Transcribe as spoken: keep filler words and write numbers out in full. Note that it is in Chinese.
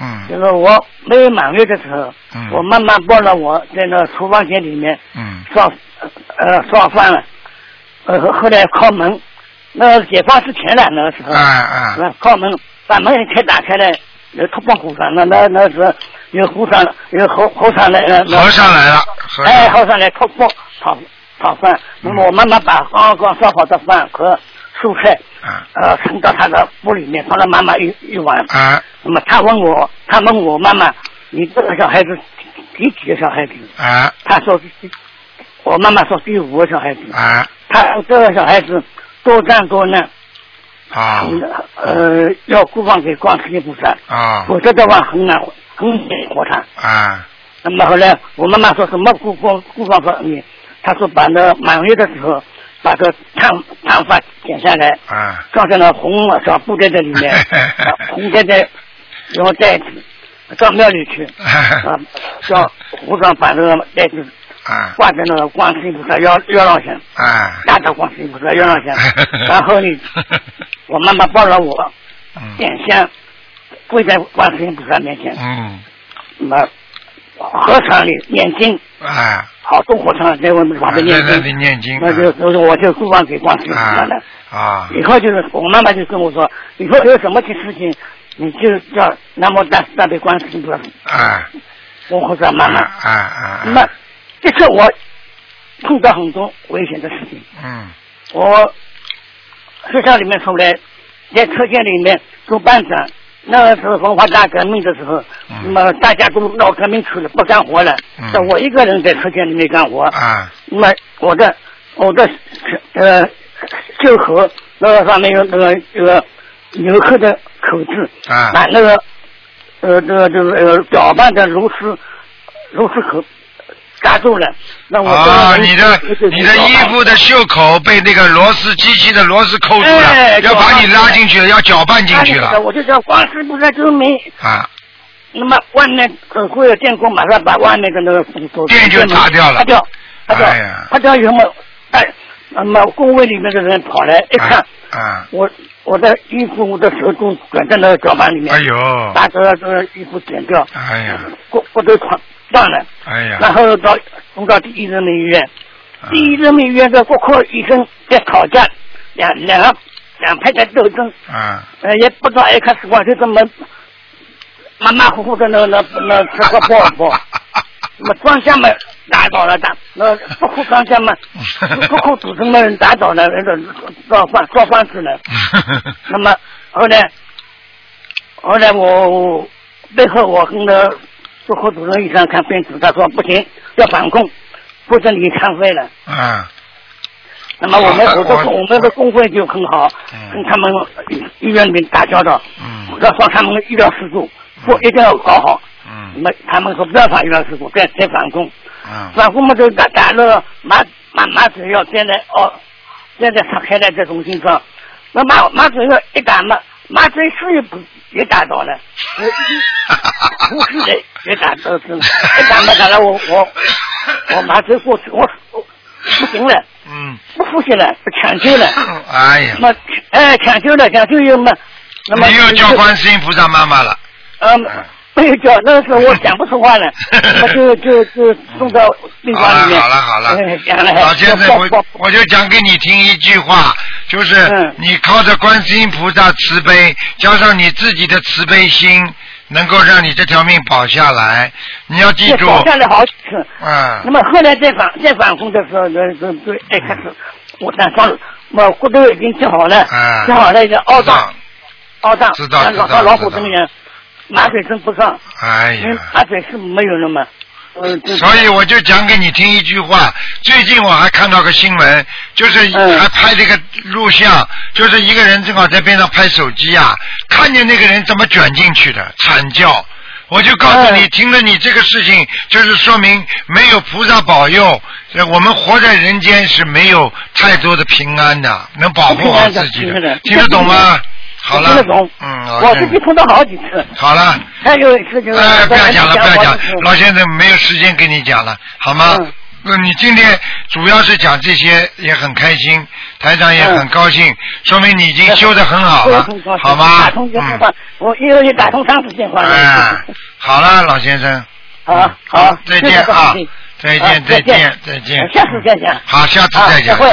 嗯。 就是我没有满月的时候， 嗯。 我妈妈抱了我在那厨房间里面， 嗯。 烧呃烧饭了，呃后来敲门，那解放之前了那个时候， 啊啊。 敲门把门一开打开来，有突破和尚，那那那是有和尚有和和尚来了， 和尚来了， 哎和尚来突破炒炒饭，那么我妈妈把刚刚烧好的饭和蔬菜， 啊， 呃，盛到他的屋里面，放了妈妈一一碗。 啊。 那么他问我，他问我妈妈，你这个小孩子第几个小孩子？ 啊。 他说是，我妈妈说第五个小孩子。 啊。 他这个小孩子多战多难。 啊。 呃，要供放给观世音菩萨。 啊。 否则的话很难很难活他。 啊。 那么后来我妈妈说什么供放供放给你？他说把那满月的时候。把这烫烫发剪下来， 啊， 装在那红小布袋在里面，红袋袋用袋子到庙里去，啊，叫和尚把这个袋子啊挂在那个观世音菩萨腰腰上上， 啊， 大到观世音菩萨腰上上，然后呢，我妈妈抱了我，点香，跪在观世音菩萨面前， 嗯， 那么和尚里念经， 啊。 好多和尚在我们旁边念经， 对念经， 那就那就我就供放给观世音菩萨了。 啊。 以后就是我妈妈就跟我说，以后有什么事情，你就叫南无大慈大悲观世音菩萨。 啊。 我和尚妈妈。 啊啊。 那么这次我碰到很多危险的事情。 嗯。 我学校里面出来，在车间里面做班长。那个时候文化大革命的时候，那么大家都闹革命去了，不干活了，那、嗯、我一个人在车间里面干活。啊。那么我的我的呃袖口那个上面有那个这个纽扣的口子，啊，把那个呃这个这个呃搅拌的螺丝螺丝口扎住了。那我啊，你的你的衣服的袖口被那个螺丝机器的螺丝扣住了，哎、要把你拉进去了，要搅拌进去了。 我就叫光师不在周明啊。 那么外面呃会有电工马上把外面的那个电就拔掉了， 拔掉，拔掉，拔掉以后嘛，哎，那么工位里面的人跑来一看，啊，啊我我的衣服我的手都卷在那个搅拌里面， 哎呦， 把这个这个衣服剪掉， 哎呀， 骨骨头穿断了， 哎呀， 然后到送到第一人民医院，啊、第一人民医院的骨科医生在吵架，两两个两派在斗争，啊，呃也不知道 X 光就这么。马马虎虎的那那那吃个包包，那么庄稼嘛打倒了打，那不哭庄稼嘛，不哭赌城的人打倒了，那个造饭造饭子了。那么后来，后来我背后我跟那不哭赌城医生看病子，他说不行，要反共，不准你残废了。啊。那么我们我的我们的工会就很好，跟他们医院里面打交道，要帮他们医疗事故。不一定要搞好，嗯，那么他们说不要反医疗事故，再再反攻，嗯，反攻嘛就打打了马马马子要站在哦，站在上海的这中心上，那马马子要一打嘛，马子是也不也打倒了，不是的也打倒是，一打嘛打了我我我马子过去我我不行了，嗯，不呼吸了，抢救了， 哎呀， 那哎抢救了抢救又嘛，那么你又叫观世音菩萨妈妈了。 嗯，没有叫，那时候我讲不出话了，我就就就送到病房里面。 好了好了好了， 嗯、 老先生，我我就讲给你听一句话，就是你靠着观世音菩萨慈悲，加上你自己的慈悲心，能够让你这条命保下来。你要记住。 保下来好几次。 嗯。 那么后来再反再反攻的时候，那那对哎开始我打伤，我骨头已经治好了， 嗯、 治好了一个凹胀，凹胀， 知道知道像老虎这么样。麻水针不上， 哎呀， 麻水是没有了嘛。 所以我就讲给你听一句话，最近我还看到个新闻，就是还拍这个录像，就是一个人正好在边上拍手机啊，看见那个人怎么卷进去的，惨叫。我就告诉你，听了你这个事情，就是说明没有菩萨保佑，我们活在人间是没有太多的平安的，能保护好自己的，听得懂吗？好了，嗯， 我自己碰到好几次。 好了， 还有一次就是， 哎，不要讲了，不要讲，老先生没有时间跟你讲了，好吗？ 你今天主要是讲这些，也很开心，台长也很高兴，嗯、说明你已经修得很好了，好吗？ 打通电话，嗯、我一个月打通三次电话。 哎，好了，老先生。 好好， 再见啊！再见，再见，再见。 下次再见。 好，下次再讲。